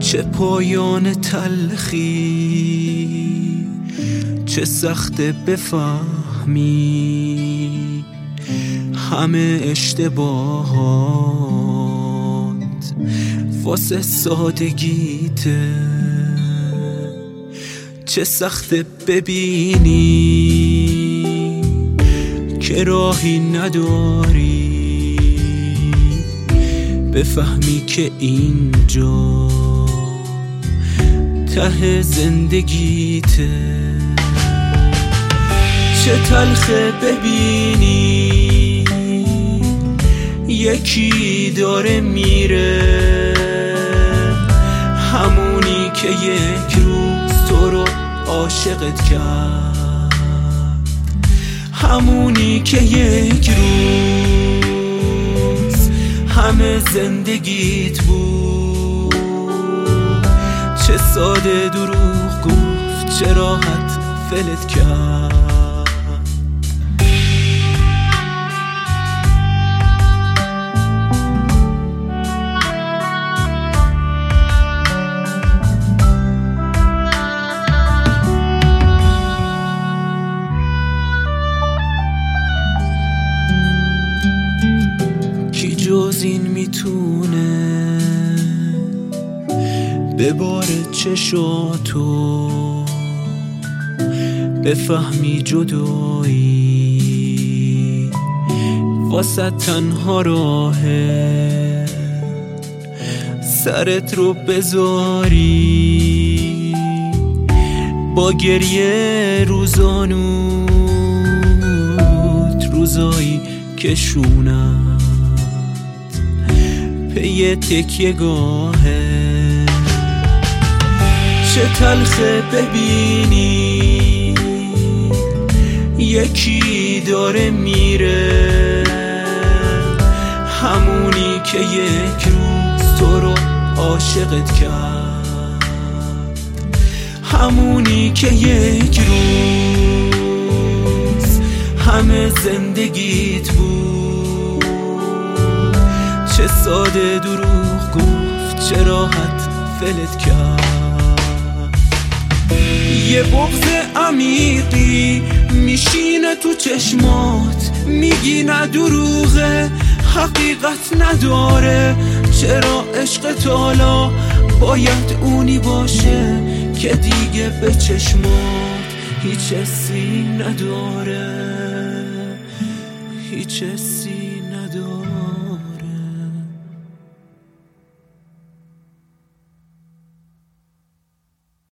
چه پایان تلخی، چه سخت بفهمی همه اشتباهات واسه سادگیته. چه سخت ببینی که راهی نداری، بفهمی که اینجا ته زندگیته. چه تلخ ببینی یکی داره میره، همونی که یک روز تو رو عاشقت کرد، همونی که یک روز همه زندگیت بود. چه ساده دروغ گفت، چه راحت فلت کرد. کی جز این میتونه بباره چشاتو، بفهمی جدایی واسه تنها راهه، سرت رو بذاری با گریه روزانوت، روزایی که شونت پی تکیه گاهه. چه تلخ ببینی یکی داره میره، همونی که یک روز تو رو عاشقت کرد، همونی که یک روز همه زندگیت بود. چه ساده دروغ گفت، چه راحت فلت کرد. یه بغض عمیقی میشینه تو چشمات، میگی نه دروغه، حقیقت نداره. چرا عشقت حالا باید اونی باشه که دیگه به چشمات هیچ حسی نداره، هیچ حسی نداره.